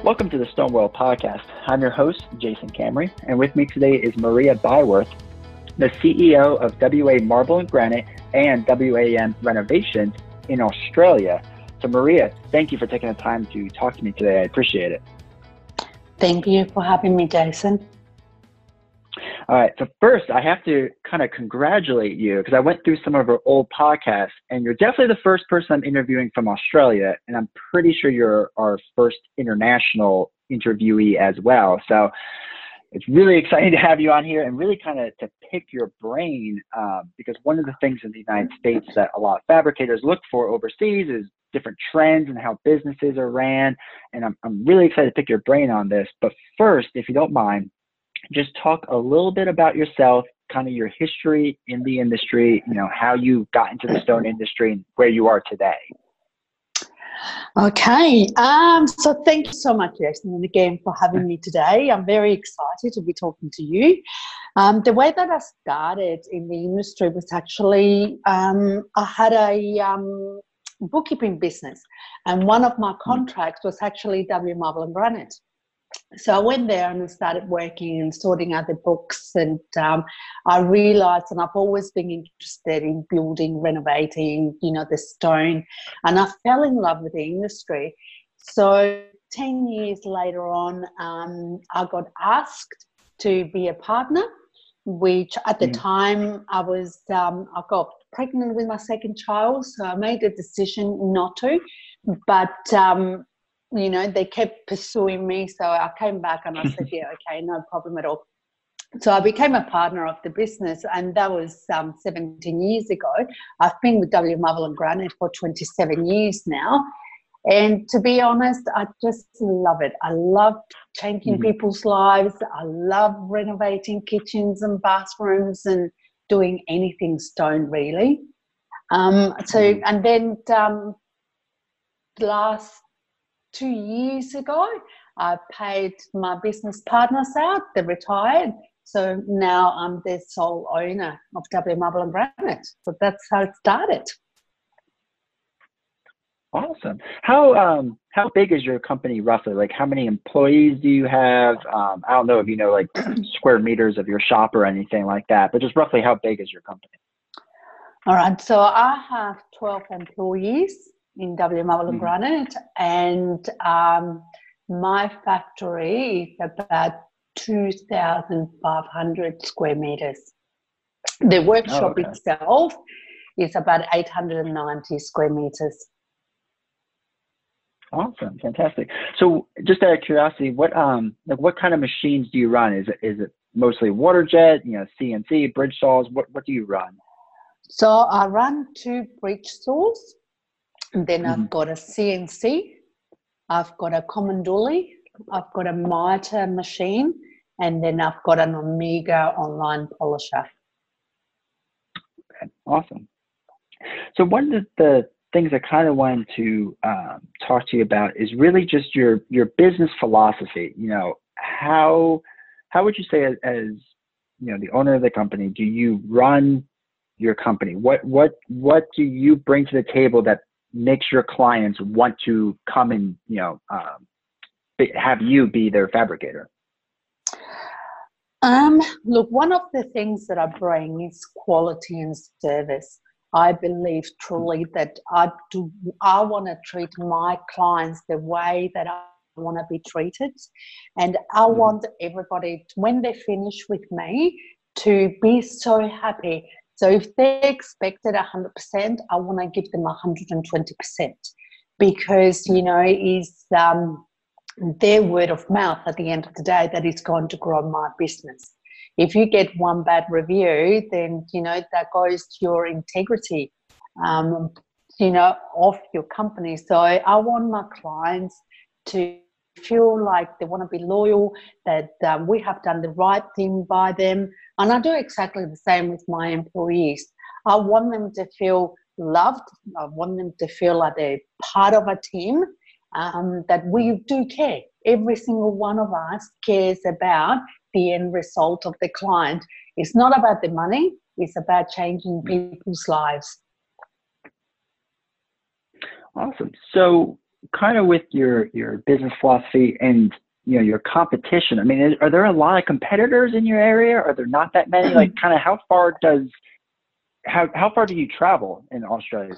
Welcome to the Stonewall Podcast. I'm your host, Jason Camry, and with me today is Maria Byworth, the CEO of WA Marble and Granite and WAM Renovations in Australia. So Maria, thank you for taking the time to talk to me today. I appreciate it. Thank you for having me, Jason. All right, so first I have to kind of congratulate you because I went through some of our old podcasts and you're definitely the first person I'm interviewing from Australia, and I'm pretty sure you're our first international interviewee as well. So it's really exciting to have you on here and really kind of to pick your brain because one of the things in the United States that a lot of fabricators look for overseas is different trends and how businesses are ran. And I'm really excited to pick your brain on this. But first, if you don't mind, just talk a little bit about yourself, kind of your history in the industry, how you got into the stone industry and where you are today. Okay, so thank you so much, Jason, and again for having me today. I'm very excited to be talking to you. The way that I started in the industry was actually I had a bookkeeping business, and one of my contracts was actually WA Marble and Granite. So I went there and started working and sorting out the books, and I realised, and I've always been interested in building, renovating, the stone, and I fell in love with the industry. So 10 years later on, I got asked to be a partner, which at the time I got pregnant with my second child, so I made a decision not to, but they kept pursuing me. So I came back and I said, yeah, okay, no problem at all. So I became a partner of the business, and that was 17 years ago. I've been with WA Marble and Granite for 27 years now. And to be honest, I just love it. I love changing people's lives. I love renovating kitchens and bathrooms and doing anything stone, really. And then last 2 years ago, I paid my business partners out. They retired. So now I'm the sole owner of WA Marble and Granite. So that's how it started. Awesome. How big is your company roughly? Like, how many employees do you have? I don't know if you know, like, square meters of your shop or anything like that, but just roughly how big is your company? All right. So I have 12 employees in WA Marble and Granite, and my factory is about 2,500 square meters. The workshop itself is about 890 square meters. Awesome, fantastic. So, just out of curiosity, what kind of machines do you run? Is it mostly water jet, CNC, bridge saws? What do you run? So I run 2 bridge saws. And then I've got a CNC, I've got a Comanduli, I've got a Mitre machine, and then I've got an Omega online polisher. Okay, awesome. So one of the things I kind of wanted to talk to you about is really just your business philosophy. How would you say as the owner of the company, do you run your company? What do you bring to the table that makes your clients want to come and have you be their fabricator? Look, one of the things that I bring is quality and service. I believe truly that I want to treat my clients the way that I want to be treated, and I want everybody, when they finish with me, to be so happy. So if they expected 100%, I want to give them 120%, because, is their word of mouth at the end of the day that is going to grow my business. If you get one bad review, then, that goes to your integrity, of your company. So I want my clients to feel like they want to be loyal, that we have done the right thing by them. And I do exactly the same with my employees. I want them to feel loved. I want them to feel like they're part of a team, that we do care. Every single one of us cares about the end result of the client. It's not about the money. It's about changing people's lives. Awesome. So kind of with your business philosophy and your competition, I mean, are there a lot of competitors in your area? Are there not that many? Like, kind of how far do you travel in Australia?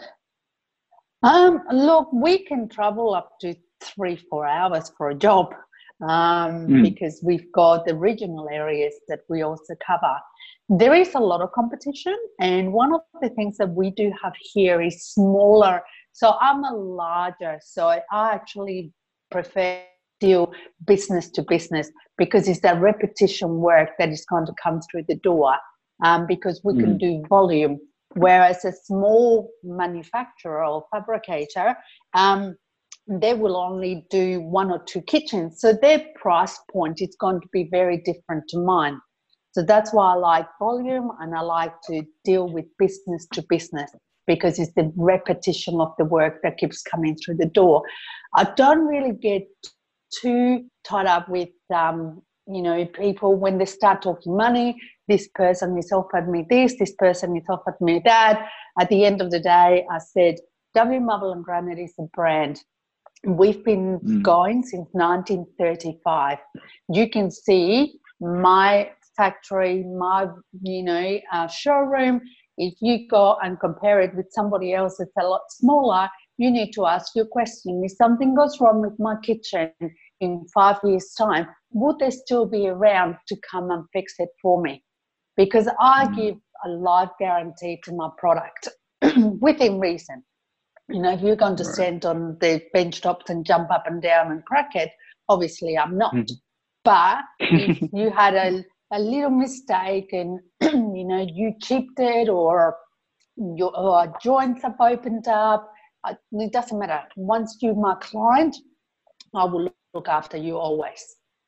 Look, we can travel up to 3-4 hours for a job, because we've got the regional areas that we also cover. There is a lot of competition, and one of the things that we do have here is smaller. So I'm a larger, so I actually prefer to deal business to business, because it's that repetition work that is going to come through the door, because we can do volume. Whereas a small manufacturer or fabricator, they will only do 1 or 2 kitchens. So their price point is going to be very different to mine. So that's why I like volume, and I like to deal with business to business, because it's the repetition of the work that keeps coming through the door. I don't really get too tied up with, people when they start talking money. This person has offered me this person has offered me that. At the end of the day, I said, W. Marble and Granite is a brand. We've been going since 1935. You can see my factory, my showroom. If you go and compare it with somebody else that's a lot smaller, you need to ask your question. If something goes wrong with my kitchen in 5 years' time, would they still be around to come and fix it for me? Because I give a life guarantee to my product within reason. If you're going to stand on the bench tops and jump up and down and crack it, obviously I'm not. But if you had a little mistake and you chipped it, or your joints have opened up, it doesn't matter. Once you're my client, I will look after you always.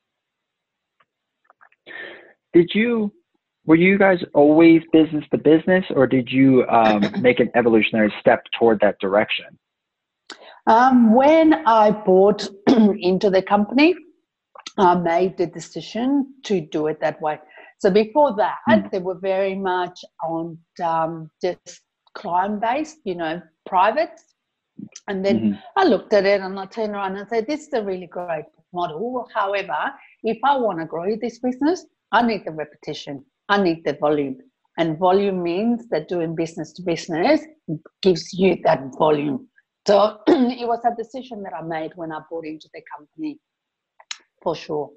Were you guys always business to business, or did you make an evolutionary step toward that direction? When I bought into the company, I made the decision to do it that way. So before that, they were very much on just client-based, private. And then I looked at it and I turned around and said, this is a really great model. However, if I want to grow this business, I need the repetition. I need the volume. And volume means that doing business to business gives you that volume. So it was a decision that I made when I bought into the company, for sure.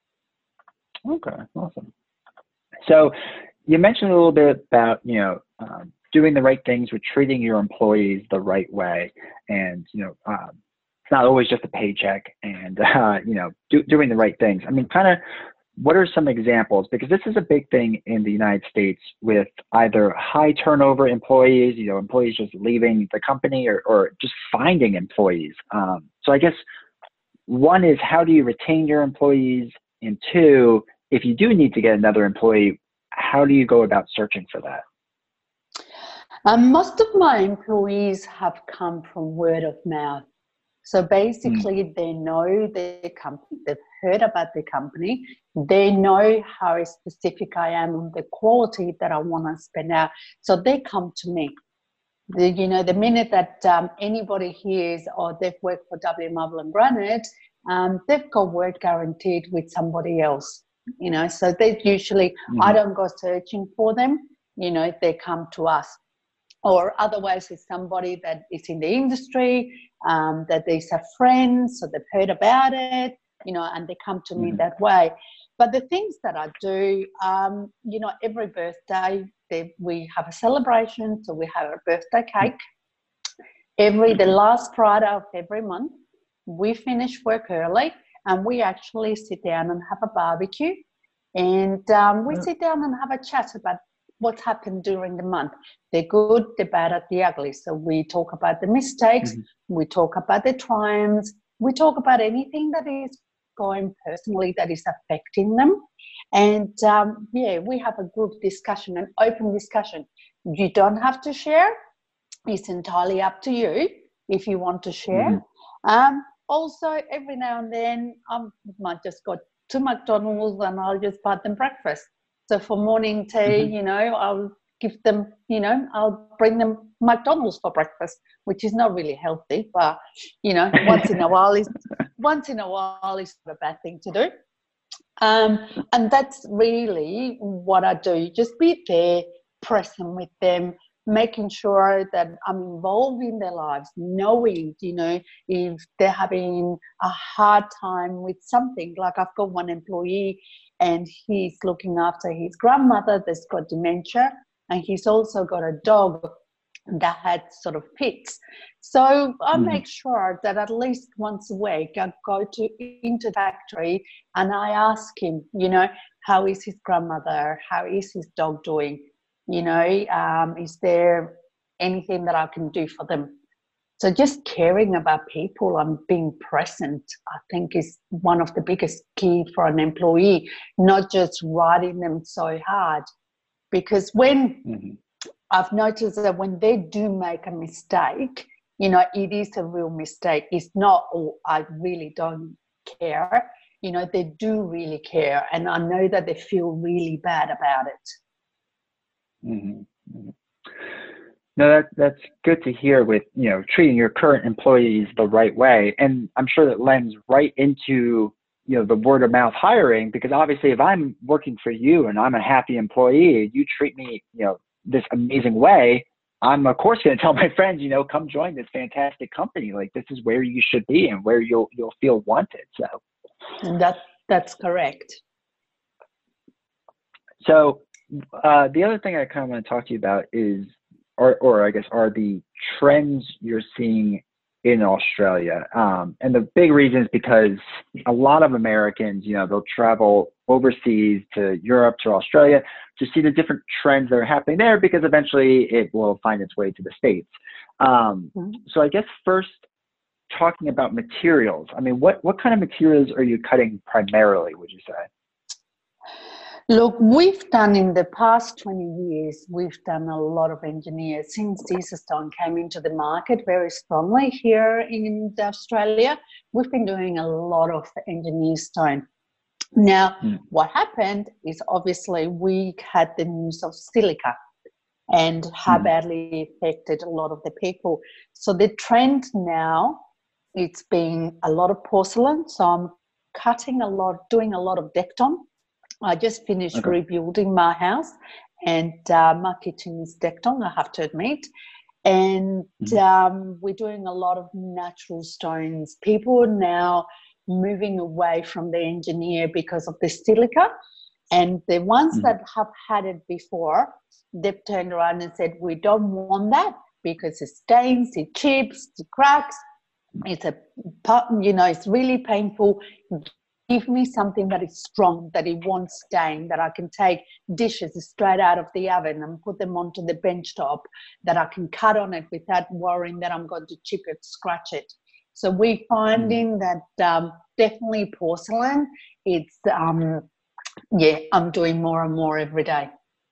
Okay, awesome. So you mentioned a little bit about, doing the right things with treating your employees the right way. And, it's not always just a paycheck and, doing the right things. I mean, kind of, what are some examples? Because this is a big thing in the United States with either high turnover employees, employees just leaving the company, or just finding employees. So I guess one is, how do you retain your employees? And two, if you do need to get another employee, how do you go about searching for that? Most of my employees have come from word of mouth. So basically, they know the company, they've heard about the company, they know how specific I am on the quality that I want to spend out. So they come to me. The minute that anybody hears, they've worked for W. Marble and Granite, they've got work guaranteed with somebody else. So they usually, I don't go searching for them, they come to us. Or otherwise, it's somebody that is in the industry, that is a friend, so they've heard about it, and they come to me that way. But the things that I do, every birthday, we have a celebration, so we have a birthday cake. The last Friday of every month, we finish work early, and we actually sit down and have a barbecue. And we sit down and have a chat about what's happened during the month. The good, the bad, and the ugly. So we talk about the mistakes, we talk about the triumphs, we talk about anything that is going personally that is affecting them. And we have a group discussion, an open discussion. You don't have to share. It's entirely up to you if you want to share. Also, every now and then, I might just go to McDonald's and I'll just buy them breakfast. So for morning tea, I'll give them, I'll bring them McDonald's for breakfast, which is not really healthy, but once in a while is a bad thing to do. And that's really what I do. Just be there, present with them, making sure that I'm involved in their lives, knowing, if they're having a hard time with something. Like I've got one employee and he's looking after his grandmother that's got dementia, and he's also got a dog that had sort of fits. So I make sure that at least once a week I go into the factory and I ask him, how is his grandmother? How is his dog doing? Is there anything that I can do for them? So just caring about people and being present, I think, is one of the biggest key for an employee, not just riding them so hard. Because when I've noticed that when they do make a mistake, it is a real mistake. It's not, oh, I really don't care. They do really care. And I know that they feel really bad about it. Mm-hmm. No, that's good to hear with, treating your current employees the right way. And I'm sure that lends right into, the word of mouth hiring, because obviously if I'm working for you and I'm a happy employee, you treat me, this amazing way, I'm of course going to tell my friends, come join this fantastic company. Like, this is where you should be and where you'll feel wanted. So that's correct. So the other thing I kind of want to talk to you about is, or I guess, are the trends you're seeing in Australia. And the big reason is because a lot of Americans, they'll travel overseas to Europe, to Australia, to see the different trends that are happening there, because eventually it will find its way to the States. So I guess first, talking about materials, I mean, what kind of materials are you cutting primarily, would you say? Look, we've done in the past 20 years, we've done a lot of engineers. Since Caesarstone came into the market very strongly here in Australia, we've been doing a lot of engineer stone. Now, what happened is obviously we had the news of silica and how badly affected a lot of the people. So the trend now, it's been a lot of porcelain. So I'm cutting a lot, doing a lot of Decton. I just finished rebuilding my house, and my kitchen is Decton, I have to admit. And we're doing a lot of natural stones. People are now moving away from the engineer because of the silica. And the ones that have had it before, they've turned around and said, we don't want that because it stains, it chips, it cracks. It's it's really painful. Give me something that is strong, that it won't stain, that I can take dishes straight out of the oven and put them onto the bench top, that I can cut on it without worrying that I'm going to chip it, scratch it. So we're finding that definitely porcelain, it's, I'm doing more and more every day.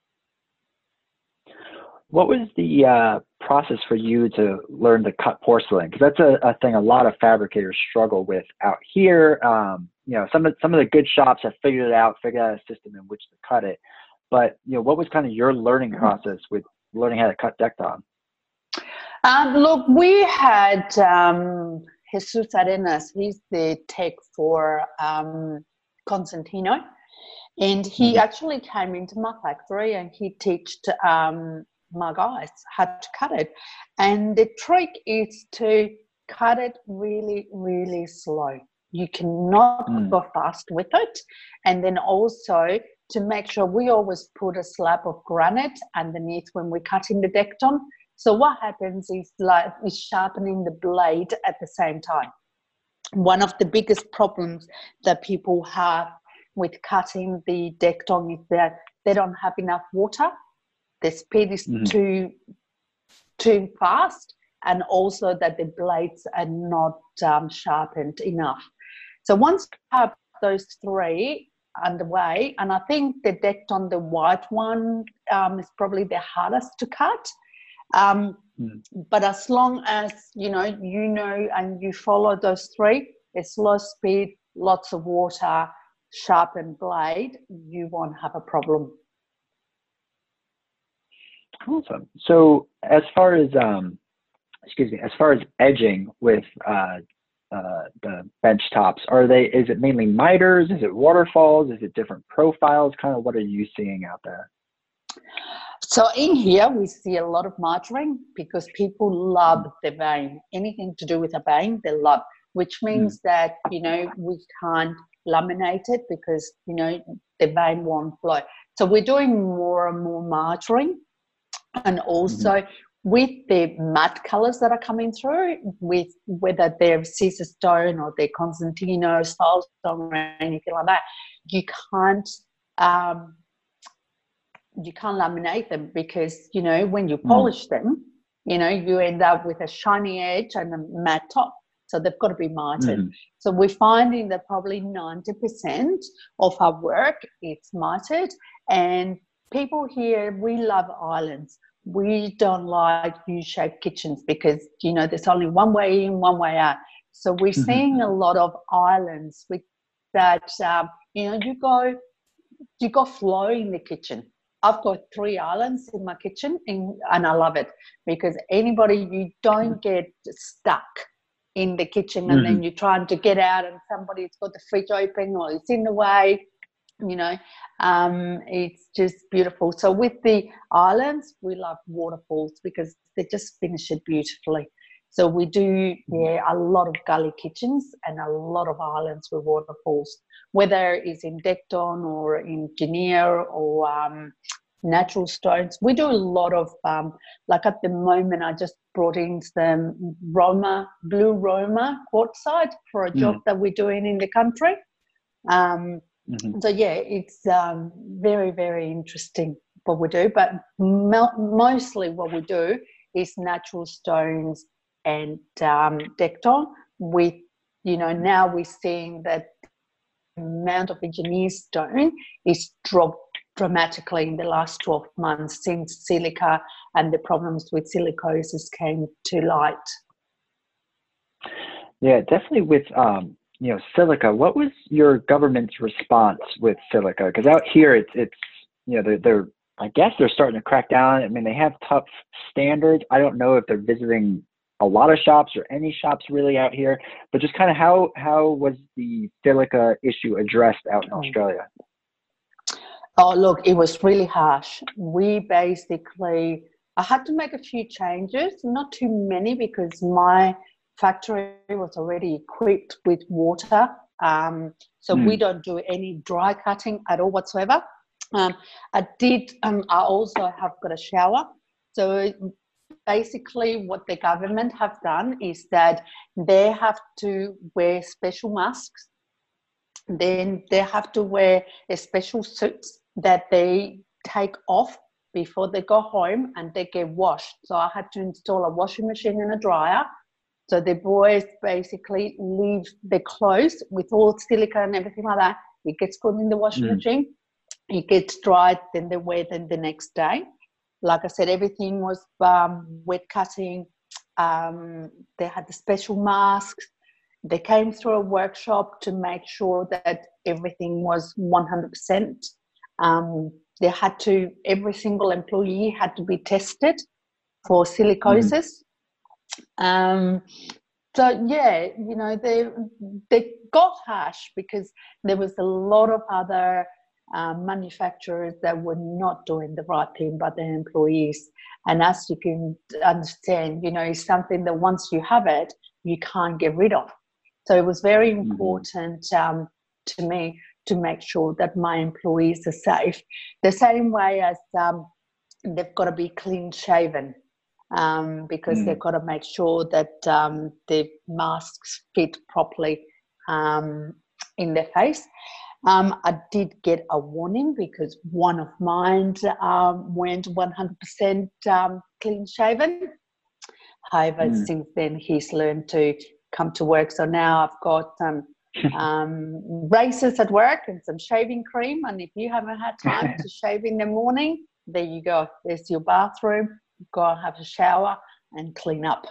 What was the process for you to learn to cut porcelain? Because that's a thing a lot of fabricators struggle with out here. Some of the good shops have figured out a system in which to cut it. But what was kind of your learning process with learning how to cut Decton? Look, we had Jesus Arenas. He's the tech for Constantino, and he actually came into my factory and he taught my guys how to cut it. And the trick is to cut it really, really slow. You cannot go fast with it. And then also to make sure we always put a slab of granite underneath when we're cutting the Decton. So what happens is is sharpening the blade at the same time. One of the biggest problems that people have with cutting the Decton is that they don't have enough water. The speed is too fast, and also that the blades are not sharpened enough. So once you have those three underway, and I think the Decton, the white one, is probably the hardest to cut. But as long as you know and you follow those three, a slow speed, lots of water, sharpened blade, you won't have a problem. Awesome. So as far as as far as edging with the bench tops, is it mainly miters? Is it waterfalls? Is it different profiles? Kind of what are you seeing out there? So in here, we see a lot of mitering because people love the vein. Anything to do with a vein, they love, which means that, we can't laminate it because, the vein won't flow. So we're doing more and more mitering. And also with the matte colors that are coming through, with whether they're Caesar stone or they're Constantino style stone or anything like that, you can't laminate them because, when you polish them, you end up with a shiny edge and a matte top. So they've got to be mitered. So we're finding that probably 90% of our work is mitered. And people here, we love islands. We don't like U-shaped kitchens because, there's only one way in, one way out. So we're seeing a lot of islands with that, you got flow in the kitchen. I've got 3 islands in my kitchen and I love it because you don't get stuck in the kitchen and then you're trying to get out and somebody's got the fridge open or it's in the way, it's just beautiful. So with the islands, we love waterfalls because they just finish it beautifully. So we do, a lot of gully kitchens and a lot of islands with waterfalls, whether it's in Decton or in Geneva or natural stones. We do a lot of, like at the moment, I just brought in some blue Roma quartzite for a job that we're doing in the country. So it's very, very interesting what we do, but mostly what we do is natural stones and Decton with, now we're seeing that the amount of engineered stone is dropped dramatically in the last 12 months since silica and the problems with silicosis came to light. Yeah, definitely with, silica. What was your government's response with silica? Because out here, it's they're I guess they're starting to crack down. I mean, they have tough standards. I don't know if they're visiting a lot of shops or any shops really out here, but just kind of how was the silica issue addressed out in Australia? Oh, look, it was really harsh. I had to make a few changes, not too many because my factory was already equipped with water. So we don't do any dry cutting at all whatsoever. I also have got a shower. So basically what the government have done is that they have to wear special masks. Then they have to wear a special suits that they take off before they go home and they get washed. So I had to install a washing machine and a dryer. So the boys basically leave the clothes with all silica and everything like that. It gets put in the washing machine. It gets dried, then they wear them the next day. Like I said, everything was wet cutting. They had the special masks. They came through a workshop to make sure that everything was 100%. Every single employee had to be tested for silicosis. They got harsh because there was a lot of other manufacturers that were not doing the right thing by their employees. And as you can understand, it's something that once you have it, you can't get rid of. So it was very important to me to make sure that my employees are safe. The same way as they've got to be clean shaven because they've got to make sure that the masks fit properly in their face. I did get a warning because one of mine went 100% clean shaven. However, since then he's learned to come to work. So now I've got razors at work and some shaving cream. And if you haven't had time to shave in the morning, there you go. There's your bathroom. Go and have a shower and clean up.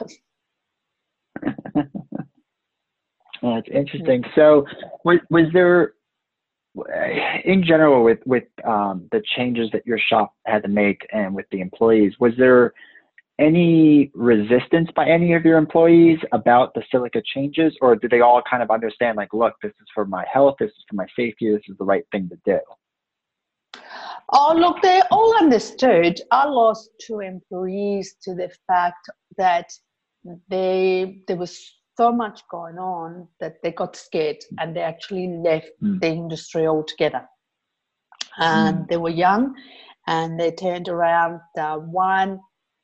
Well, that's interesting. So was there, in general, with the changes that your shop had to make and with the employees, was there any resistance by any of your employees about the silica changes, or did they all kind of understand, like, look, this is for my health, this is for my safety, this is the right thing to do? Oh, look, they all understood. I lost 2 employees to the fact that there was so much going on that they got scared and they actually left the industry altogether. And they were young and they turned around. One,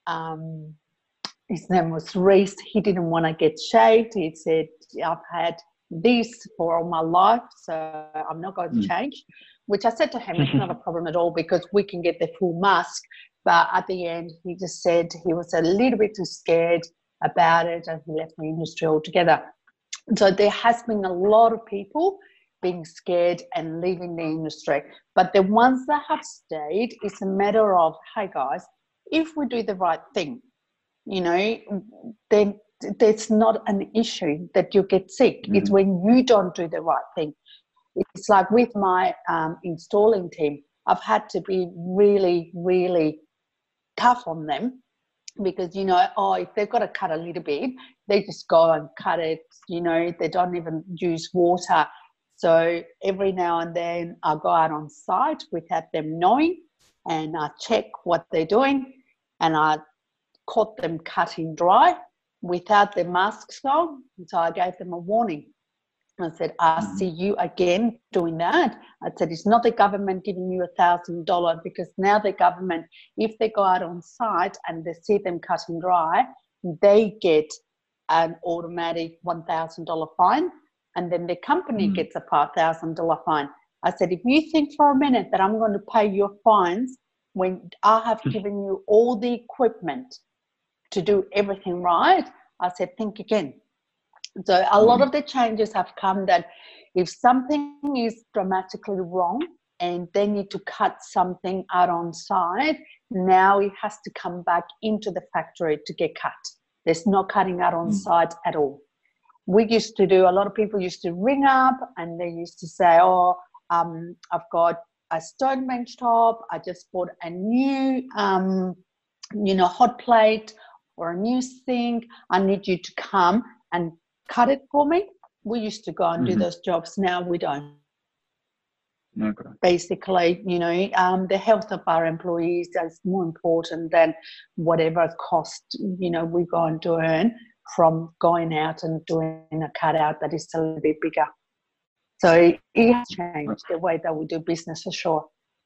his name was Reese. He didn't want to get shaved. He said, I've had this for all my life, so I'm not going to change. Which I said to him, it's not a problem at all because we can get the full mask. But at the end, he just said he was a little bit too scared about it and he left the industry altogether. So there has been a lot of people being scared and leaving the industry. But the ones that have stayed, it's a matter of, hey guys, if we do the right thing, you know, then there's not an issue that you get sick. It's when you don't do the right thing. It's like with my installing team, I've had to be really, really tough on them because, you know, if they've got to cut a little bit, they just go and cut it, you know, they don't even use water. So every now and then I go out on site without them knowing and I check what they're doing and I caught them cutting dry without their masks on. So I gave them a warning. I said, I see you again doing that. I said, it's not the government giving you $1,000 because now the government, if they go out on site and they see them cutting dry, they get an automatic $1,000 fine and then the company gets a $5,000 fine. I said, if you think for a minute that I'm going to pay your fines when I have given you all the equipment to do everything right, I said, think again. So a lot of the changes have come that if something is dramatically wrong and they need to cut something out on site, now it has to come back into the factory to get cut. There's no cutting out on site at all. We used to do, a lot of people used to ring up and they used to say, I've got a stone bench top, I just bought a new, hot plate or a new sink, I need you to come and cut it for me. We used to go and do those jobs. Now we don't. Okay. Basically, the health of our employees is more important than whatever cost, we're going to earn from going out and doing a cutout that is a little bit bigger. So it has changed the way that we do business for sure.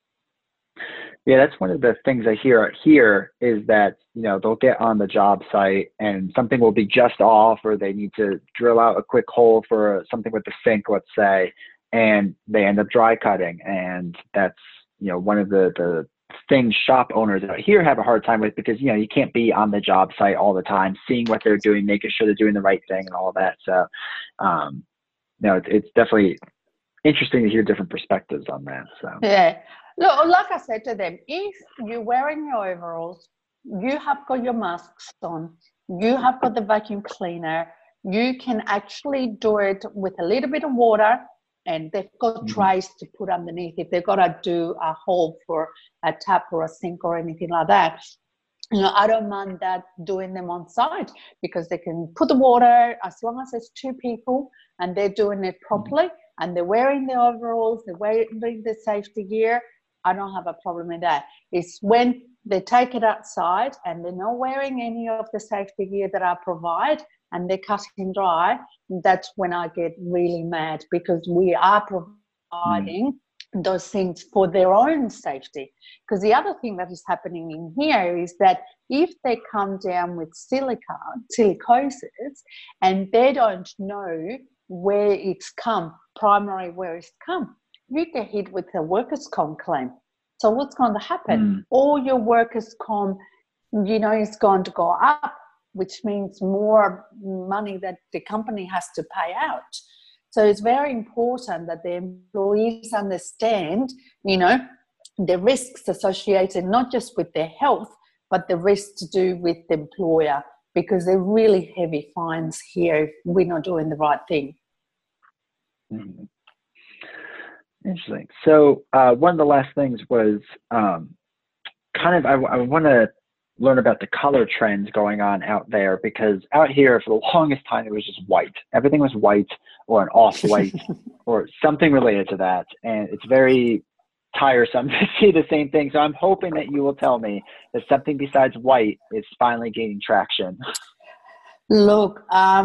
Yeah, that's one of the things I hear here is that, they'll get on the job site and something will be just off or they need to drill out a quick hole for something with the sink, let's say, and they end up dry cutting. And that's, one of the things shop owners out here have a hard time with because, you can't be on the job site all the time, seeing what they're doing, making sure they're doing the right thing and all of that. So, it's definitely interesting to hear different perspectives on that. So yeah. Look, like I said to them, if you're wearing your overalls, you have got your masks on, you have got the vacuum cleaner, you can actually do it with a little bit of water and they've got trays to put underneath if they've got to do a hole for a tap or a sink or anything like that. I don't mind that doing them on site because they can put the water as long as there's 2 people and they're doing it properly and they're wearing the overalls, they're wearing the safety gear. I don't have a problem with that. It's when they take it outside and they're not wearing any of the safety gear that I provide and they're cutting dry, that's when I get really mad because we are providing those things for their own safety. Because the other thing that is happening in here is that if they come down with silicosis and they don't know where it's come, primary where it's come, you get hit with a workers' comp claim. So what's going to happen? All your workers' comp, is going to go up, which means more money that the company has to pay out. So it's very important that the employees understand, the risks associated not just with their health, but the risks to do with the employer, because they're really heavy fines here if we're not doing the right thing. Interesting. So one of the last things was I want to learn about the color trends going on out there, because out here for the longest time it was just white. Everything was white or an off-white or something related to that, and it's very tiresome to see the same thing. So I'm hoping that you will tell me that something besides white is finally gaining traction. Look,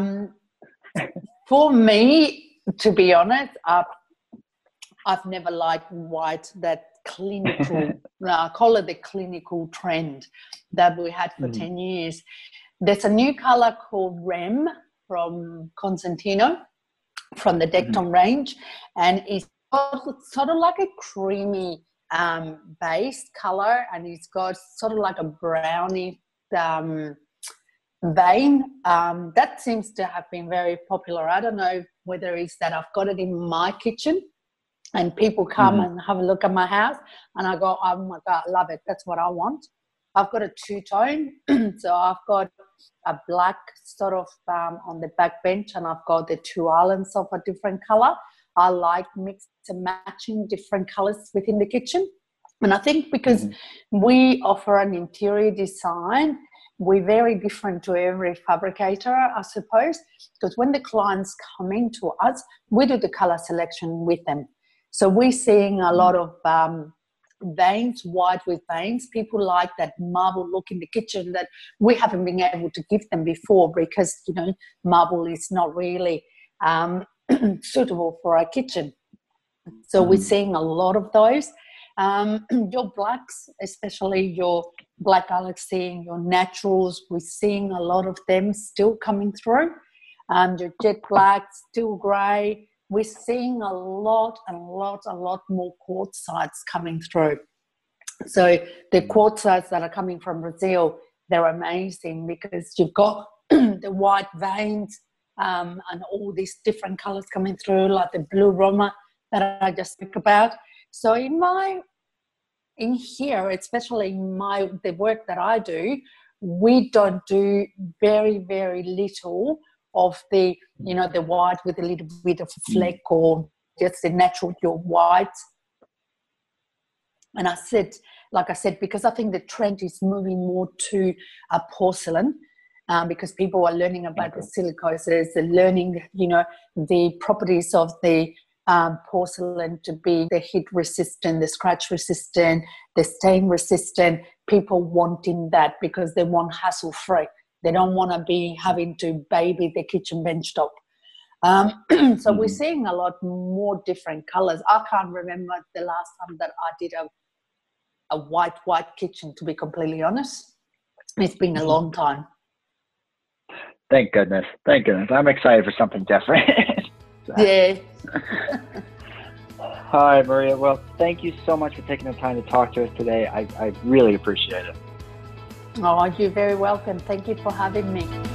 for me, to be honest, I've never liked white, that clinical, I call it the clinical trend that we had for 10 years. There's a new color called REM from Constantino, from the Decton range, and it's sort of like a creamy base color, and it's got sort of like a brownie vein. That seems to have been very popular. I don't know whether it's that I've got it in my kitchen and people come and have a look at my house and I go, oh my God, I love it. That's what I want. I've got a two-tone. So I've got a black sort of on the back bench, and I've got the two islands of a different color. I like mixed and matching different colors within the kitchen. And I think because we offer an interior design, we're very different to every fabricator, I suppose, because when the clients come into us, we do the color selection with them. So we're seeing a lot of veins, white with veins. People like that marble look in the kitchen that we haven't been able to give them before, because, you know, marble is not really suitable for our kitchen. So we're seeing a lot of those. Your blacks, especially your black galaxy, your naturals, we're seeing a lot of them still coming through. Your jet black, steel grey, we're seeing a lot more quartzites coming through. So the quartzites that are coming from Brazil, they're amazing, because you've got the white veins and all these different colours coming through, like the blue Roma that I just spoke about. So in here, especially in the work that I do, we don't do very, very little of the, you know, the white with a little bit of a fleck, or just the natural pure white. And like I said, because I think the trend is moving more to a porcelain, because people are learning about the silicoses, they're learning, you know, the properties of the porcelain to be the heat resistant, the scratch resistant, the stain resistant. People wanting that because they want hassle free. They don't want to be having to baby the kitchen bench top. So we're seeing a lot more different colors. I can't remember the last time that I did a white kitchen, to be completely honest. It's been a long time. Thank goodness. I'm excited for something different. Yeah. All right, Maria. Well, thank you so much for taking the time to talk to us today. I really appreciate it. Oh, you're very welcome. Thank you for having me.